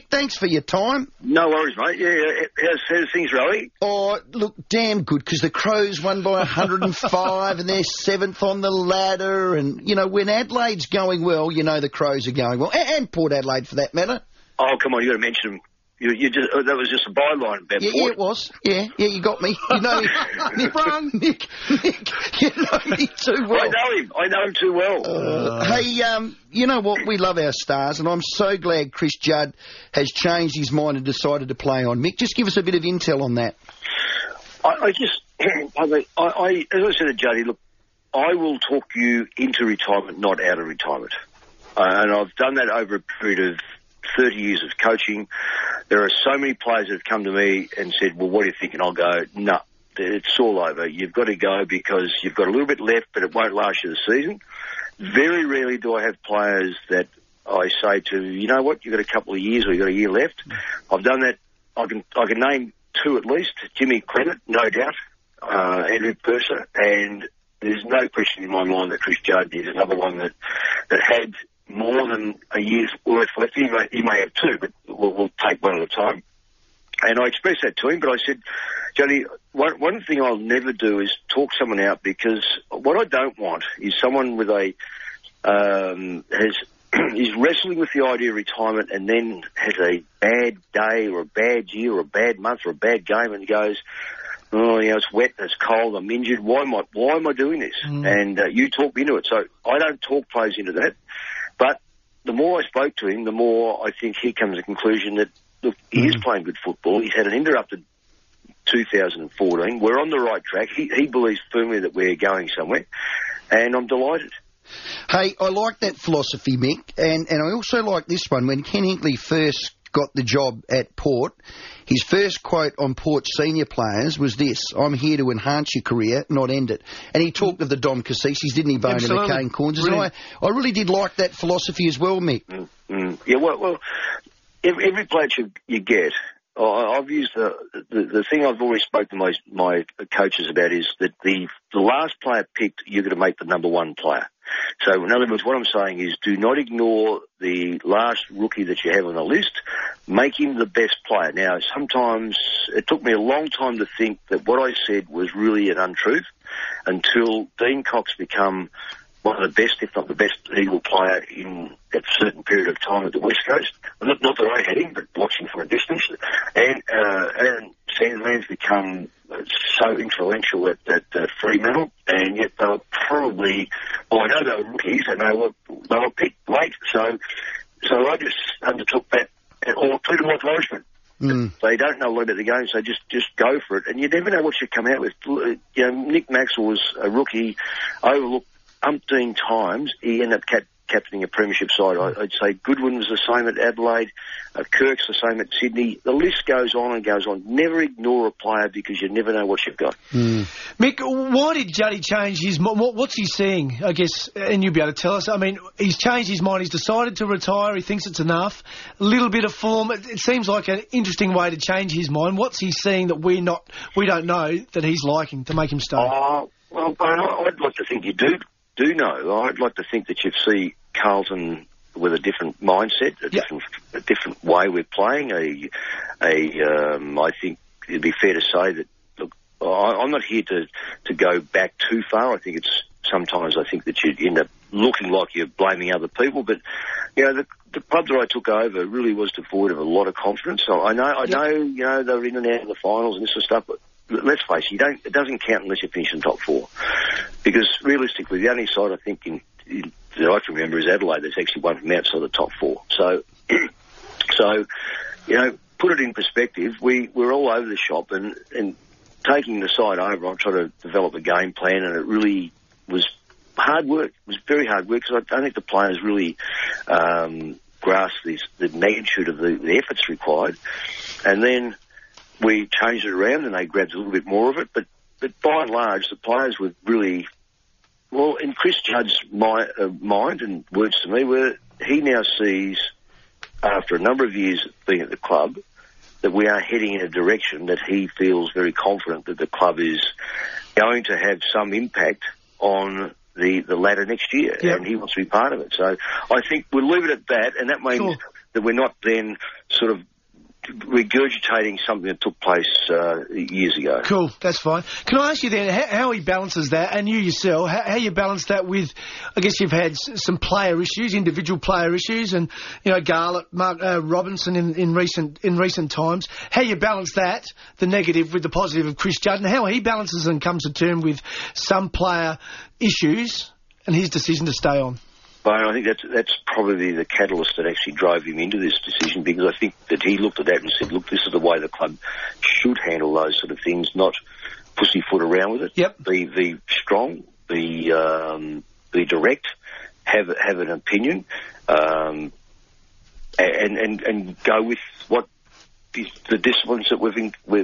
thanks for your time. No worries, mate. Yeah. How's things, Rowie? Oh, look, damn good, because the Crows won by 105 and they're 7th on the ladder. And, you know, when Adelaide's going well, you know the Crows are going well. And Port Adelaide, for that matter. Oh, come on, you got to mention them. You just, that was just a byline about Port. Yeah, it was. Yeah, you got me. You know Nick, you know me too well. I know him too well. Hey, you know what? We love our stars, and I'm so glad Chris Judd has changed his mind and decided to play on. Mick, just give us a bit of intel on that. I just, as I said to Juddy, look, I will talk you into retirement, not out of retirement. And I've done that over a period of 30 years of coaching. There are so many players that have come to me and said, well, what do you think? And I'll go, no, it's all over. You've got to go because you've got a little bit left, but it won't last you the season. Very rarely do I have players that I say to, you know what, you've got a couple of years or you've got a year left. I've done that. I can name 2 at least. Jimmy Clement, no doubt. Andrew Purser. And there's no question in my mind that Chris Judd is another one that had more than a year's worth left. He may have 2, but we'll take one at a time. And I expressed that to him, but I said, Johnny, one thing I'll never do is talk someone out, because what I don't want is someone with is wrestling with the idea of retirement and then has a bad day or a bad year or a bad month or a bad game and goes, oh, you know, it's wet, it's cold, I'm injured, why am I doing this? And you talked me into it. So I don't talk players into that. But the more I spoke to him, the more I think he comes to the conclusion that, look, he is playing good football. He's had an interrupted 2014. We're on the right track. He believes firmly that we're going somewhere, and I'm delighted. Hey, I like that philosophy, Mick, and I also like this one. When Ken Hinkley first got the job at Port, his first quote on Port's senior players was this: I'm here to enhance your career, not end it. And he talked of the Dom Cassisis, didn't he, Bone, and the Kane Corns? And I really did like that philosophy as well, Mick. Yeah, well, every player you get, I've used the thing I've always spoken to my coaches about is that the last player picked, you're going to make the number 1 player. So, in other words, what I'm saying is do not ignore the last rookie that you have on the list. Make him the best player. Now, sometimes it took me a long time to think that what I said was really an untruth until Dean Cox become one of the best, if not the best, Eagle player in that certain period of time at the West Coast. Not that I had him, but watching from a distance. And Aaron Sandman's become so influential at Fremantle, and yet they were probably, well, I know they were rookies, and they were picked late. So I just undertook that, or put them like Irishman. They don't know a lot about the game, so just go for it. And you never know what you come out with. You know, Nick Maxwell was a rookie, overlooked umpteen times. He ended up captaining a premiership side. I'd say Goodwin was the same at Adelaide, Kirk's the same at Sydney. The list goes on and goes on. Never ignore a player because you never know what you've got. Mick, why did Juddy change his mind? What's he seeing, I guess, and you'll be able to tell us? I mean, he's changed his mind. He's decided to retire. He thinks it's enough. A little bit of form. It seems like an interesting way to change his mind. What's he seeing that we don't know that he's liking to make him stay? Well, I'd like to think you do know. I'd like to think that you'd see Carlton with a different mindset, a different way we're playing. I think it'd be fair to say that, look, I'm not here to go back too far. I think sometimes I think that you'd end up looking like you're blaming other people, but, you know, the club that I took over really was devoid of a lot of confidence. So I know, you know, they were in and out of the finals and this sort of stuff, but let's face it, it doesn't count unless you finish in top 4. Because realistically, the only side I think that I can remember is Adelaide that's actually won from outside the top 4. So, you know, put it in perspective, we're all over the shop and taking the side over, I'm trying to develop a game plan, and it really was hard work. It was very hard work because I don't think the players really grasped the magnitude of the efforts required. And then we changed it around and they grabbed a little bit more of it. But by and large, the players were really, well, in Chris Judd's mind and words to me, were he now sees, after a number of years being at the club, that we are heading in a direction that he feels very confident that the club is going to have some impact on the ladder next year, and he wants to be part of it. So I think we'll leave it at that, and that means that we're not then sort of regurgitating something that took place years ago. Cool, that's fine. Can I ask you then how he balances that, and you yourself, how you balance that with, I guess you've had some player issues, individual player issues, and, you know, Garlett, Mark Robinson in recent times. How you balance that, the negative with the positive of Chris Judd, and how he balances and comes to terms with some player issues and his decision to stay on? But I think that's probably the catalyst that actually drove him into this decision, because I think that he looked at that and said, look, this is the way the club should handle those sort of things, not pussyfoot around with it. Yep. Be strong, be direct, have an opinion, and go with what the disciplines that we've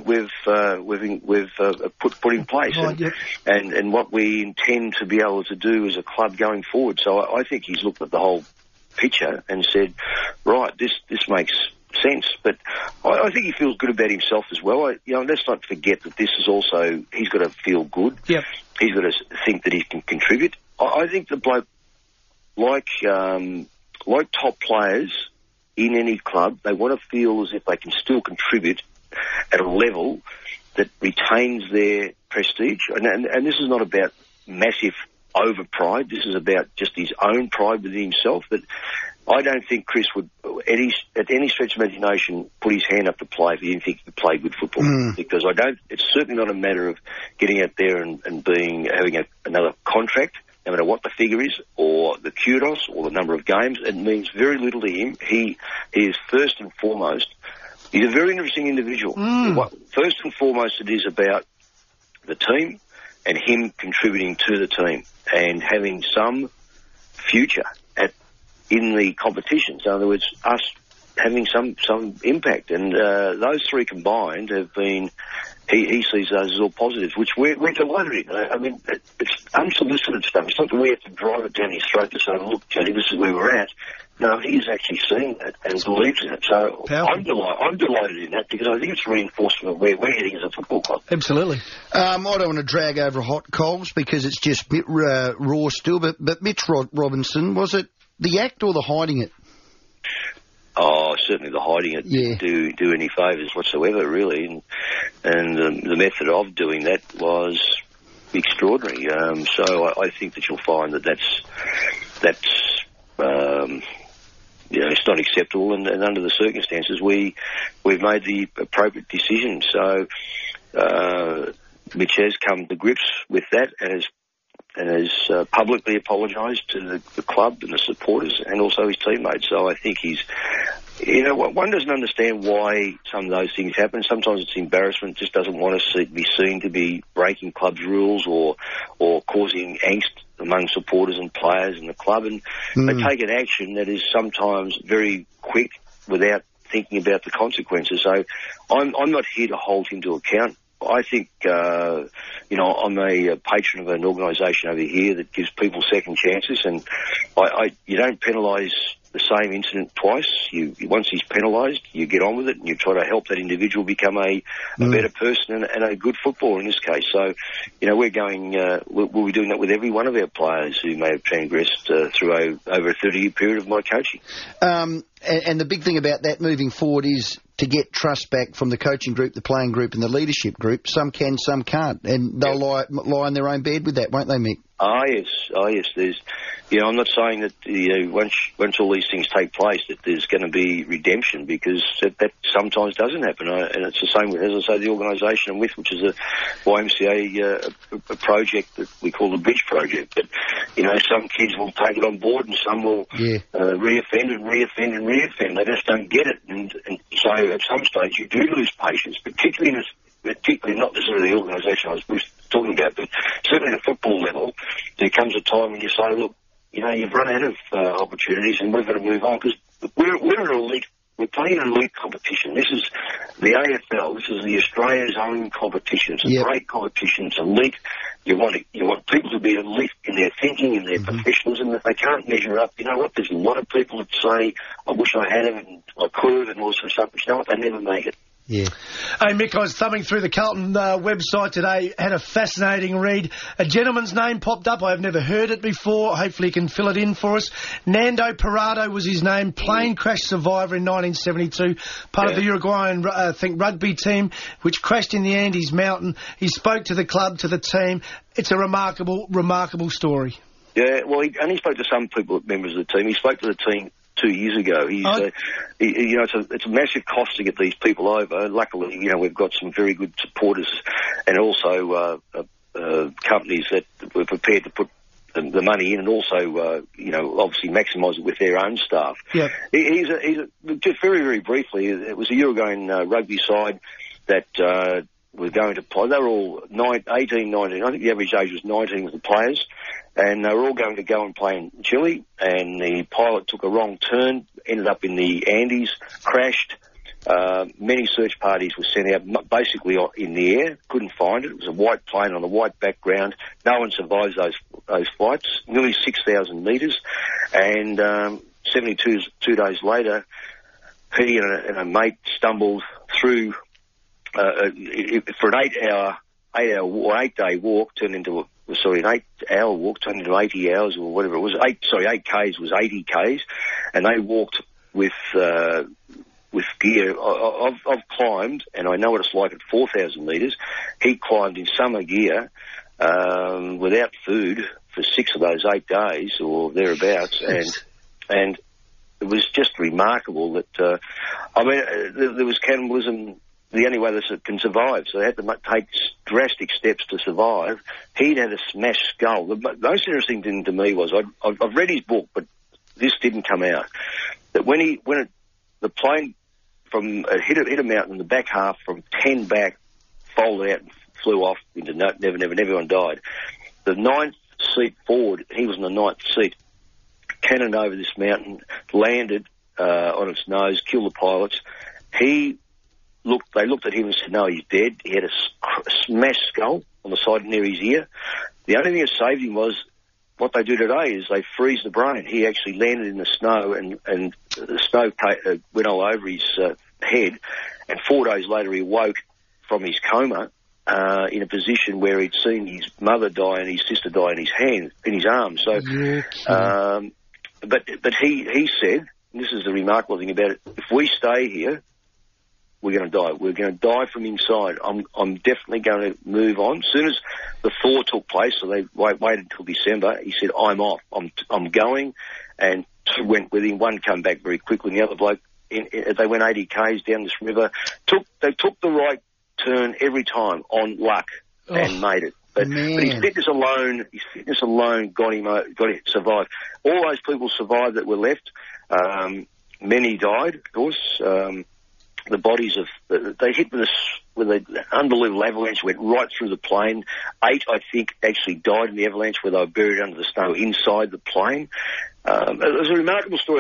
put in place, right, yep. and what we intend to be able to do as a club going forward. So I think he's looked at the whole picture and said, right, this makes sense. But I think he feels good about himself as well. Let's not forget that this is also, he's got to feel good. Yep. He's got to think that he can contribute. I think the bloke, like top players in any club, they want to feel as if they can still contribute at a level that retains their prestige. And this is not about massive over-pride. This is about just his own pride within himself. But I don't think Chris would, at any stretch of imagination, put his hand up to play if he didn't think he played good football. Because it's certainly not a matter of getting out there and having another contract, no matter what the figure is, or the kudos, or the number of games. It means very little to him. He is first and foremost, he's a very interesting individual. First and foremost, it is about the team and him contributing to the team and having some future in the competition. So in other words, us having some impact. And those three combined have been, he sees those as all positives, which we're delighted in. I mean, it's unsolicited stuff. It's not that we have to drive it down his throat to say, look, Jody, this is where we're at. No, he's actually seeing that and believes in it. So I'm delighted in that, because I think it's reinforcement of where we're heading as a football club. Absolutely. I don't want to drag over hot coals because it's just raw still, but Mitch Robinson, was it the act or the hiding it? Oh, certainly the hiding it didn't do any favours whatsoever, really. And the method of doing that was extraordinary. So I think that you'll find that's it's not acceptable, and under the circumstances, we've made the appropriate decision. So Mitch has come to grips with that and has publicly apologised to the club and the supporters and also his teammates. So I think he's, one doesn't understand why some of those things happen. Sometimes it's embarrassment, just doesn't want to be seen to be breaking club's rules or causing angst among supporters and players in the club. And they take an action that is sometimes very quick without thinking about the consequences. So I'm not here to hold him to account. I think, I'm a patron of an organisation over here that gives people second chances, and you don't penalise the same incident twice. Once he's penalised, you get on with it and you try to help that individual become a better person and a good footballer in this case. So, we're going, we'll be doing that with every one of our players who may have transgressed through over a 30-year period of my coaching. And the big thing about that moving forward is to get trust back from the coaching group, the playing group and the leadership group. Some can, some can't. And they'll lie in their own bed with that, won't they, Mick? Yes. There's, I'm not saying that once all these things take place that there's going to be redemption, because that sometimes doesn't happen. And it's the same with, as I say, the organisation I'm with, which is a YMCA a project that we call the Bridge Project. But some kids will take it on board and some will re-offend and re-offend and re-offend. They just don't get it, and so at some stage you do lose patience, particularly not necessarily the organisation I was talking about, but certainly at a football level, there comes a time when you say, look, you've run out of opportunities and we've got to move on, because we're an elite. We're playing an elite competition. This is the AFL. This is the Australia's own competition. It's a great competition. It's elite. You want people to be elite in their thinking, in their professionalism. If they can't measure up, you know what? There's a lot of people that say, I wish I had it and I could have and all sorts of stuff. But you know what? They never make it. Yeah. Hey, Mick, I was thumbing through the Carlton website today, had a fascinating read. A gentleman's name popped up. I've never heard it before. Hopefully he can fill it in for us. Nando Parado was his name, plane crash survivor in 1972, part of the Uruguayan, I think, rugby team, which crashed in the Andes Mountain. He spoke to the club, to the team. It's a remarkable, remarkable story. Yeah, well, he only spoke to some people, members of the team. He spoke to the team 2 years ago. It's a massive cost to get these people over. Luckily, we've got some very good supporters, and also companies that were prepared to put the money in, and also obviously maximise it with their own staff. Yeah. Just very, very briefly, it was a Uruguayan rugby side that were going to play. They were all 18, 19. I think the average age was 19 of the players. And they were all going to go and play in Chile, and the pilot took a wrong turn, ended up in the Andes, crashed. Many search parties were sent out, basically in the air, couldn't find it. It was a white plane on a white background. No one survives those flights, nearly 6,000 metres. And 72 days later, he and a mate stumbled through for an 8-day walk, turned into an 8-hour walk turned into 80 hours or whatever it was. 8 Ks was 80 Ks, and they walked with gear. I've climbed, and I know what it's like at 4,000 metres. He climbed in summer gear without food for 6 of those 8 days or thereabouts, and it was just remarkable that there was cannibalism. The only way they can survive, so they had to take drastic steps to survive. He'd had a smashed skull. The most interesting thing to me was I've read his book, but this didn't come out. That when the plane hit a mountain, the back half from 10 back folded out and flew off into never. Everyone died. The 9th seat forward, he was in the 9th seat, cannoned over this mountain, landed on its nose, killed the pilots. They looked at him and said, no, he's dead. He had a smashed skull on the side near his ear. The only thing that saved him was what they do today is they freeze the brain. He actually landed in the snow, and the snow went all over his head. And 4 days later, he woke from his coma in a position where he'd seen his mother die and his sister die in his arms. So, but he said, and this is the remarkable thing about it, if we stay here, we're going to die. We're going to die from inside. I'm definitely going to move on. As soon as the thaw took place, so they waited until December, he said, I'm off. I'm going. And 2 went with him. 1 came back very quickly. And the other bloke, they went 80 Ks down this river. They took the right turn every time on luck and made it. But his fitness alone got him survived. All those people survived that were left. Many died, of course. The bodies they hit with an unbelievable avalanche, went right through the plane. 8, I think, actually died in the avalanche where they were buried under the snow inside the plane. It was a remarkable story.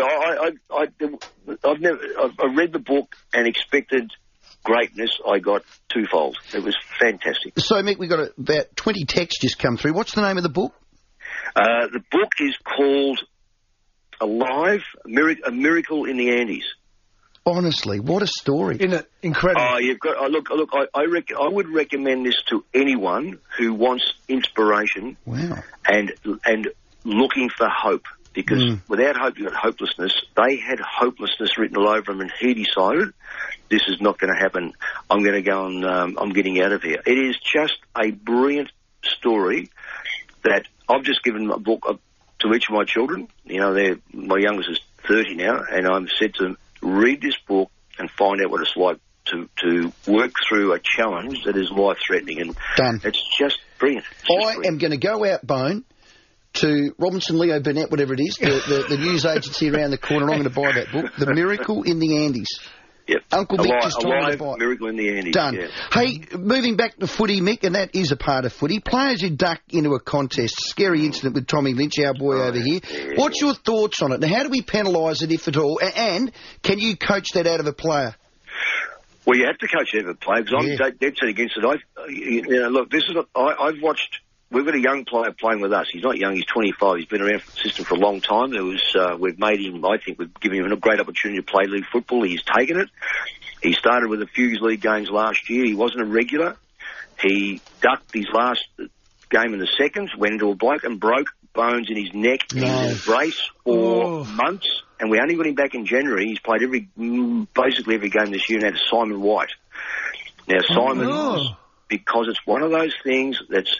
I read the book and expected greatness. I got twofold. It was fantastic. So, Mick, we've got about 20 texts just come through. What's the name of the book? The book is called Alive, A Miracle in the Andes. Honestly, what a story! Isn't it incredible? Oh, you've got. Look. I would recommend this to anyone who wants inspiration. Wow. And looking for hope, because without hope, you've got hopelessness. They had hopelessness written all over them, and he decided, this is not going to happen. I'm going to go and I'm getting out of here. It is just a brilliant story that I've just given a book to each of my children. My youngest is 30 now, and I've said to them, read this book and find out what it's like to work through a challenge that is life-threatening. And done. It's just brilliant. Am going to go out, Bone, to Robinson Leo Burnett, whatever it is, the news agency around the corner, and I'm going to buy that book, The Miracle in the Andes. Yep. Uncle Mick just told me to buy it. Miracle in the Andes. Done. Yeah. Hey, moving back to footy, Mick, and that is a part of footy. Players who duck into a contest. Scary incident with Tommy Lynch, our boy over here. Yeah. What's your thoughts on it? And how do we penalise it, if at all? And can you coach that out of a player? Well, you have to coach out of a player, because I'm dead set against it. Look, this is I've watched. We've got a young player playing with us. He's not young, he's 25. He's been around the system for a long time. We've made him, I think, we've given him a great opportunity to play league football. He's taken it. He started with a few league games last year. He wasn't a regular. He ducked his last game in the seconds, went into a bloke and broke bones in his neck. He was in a brace for months, and we only got him back in January. He's played basically every game this year and had Simon White. Now, Simon, because it's one of those things that's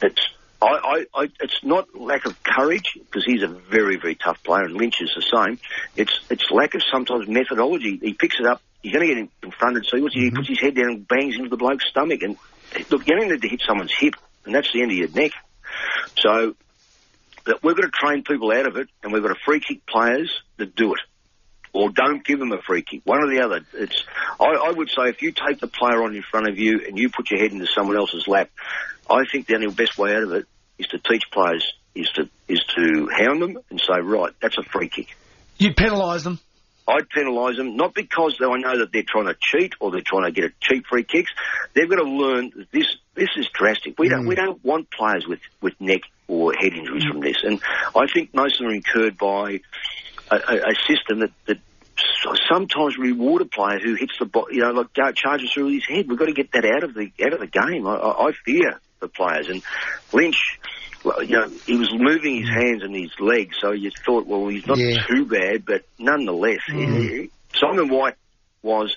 it's not lack of courage, because he's a very, very tough player, and Lynch is the same. It's lack of sometimes methodology. He picks it up, he's going to get confronted, so he puts his head down and bangs into the bloke's stomach. And look, you only need to hit someone's hip, and that's the end of your neck. So we've got to train people out of it, and we've got to free kick players that do it, or don't give them a free kick. One or the other. I would say if you take the player on in front of you and you put your head into someone else's lap, I think the only best way out of it is to teach players, is to hound them and say, right, that's a free kick. You'd penalise them? I'd penalise them, not because I know that they're trying to cheat or they're trying to get a cheap free kicks. They've got to learn that this is drastic. We don't want players with neck or head injuries from this. And I think most of them are incurred by a system that sometimes reward a player who hits the charges through his head. We've got to get that out of the game. I fear the players. And Lynch, he was moving his hands and his legs, so you thought, well, he's not too bad, but nonetheless, Simon White was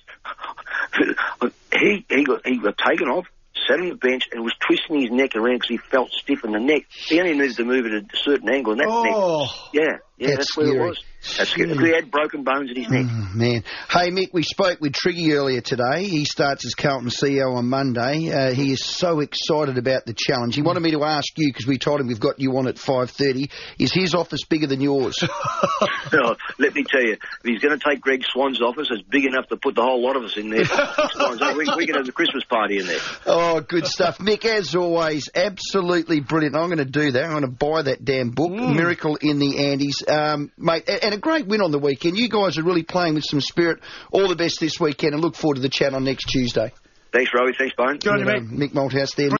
he got taken off, sat on the bench, and was twisting his neck around because he felt stiff in the neck. He only needed to move it at a certain angle, and that neck, that's where it was. That's scary. He had broken bones in his neck. Man. Hey, Mick, we spoke with Triggy earlier today. He starts as Carlton CEO on Monday. He is so excited about the challenge. He wanted me to ask you, because we told him we've got you on at 5:30, is his office bigger than yours? No, let me tell you, if he's going to take Greg Swan's office, it's big enough to put the whole lot of us in there. We can have the Christmas party in there. Oh, good stuff. Mick, as always, absolutely brilliant. I'm going to do that. I'm going to buy that damn book, Miracle in the Andes. Mate, and a great win on the weekend. You guys are really playing with some spirit. All the best this weekend, and look forward to the chat on next Tuesday. Thanks, Rowie. Thanks, Bone. Good on you, mate. Mick Malthouse there.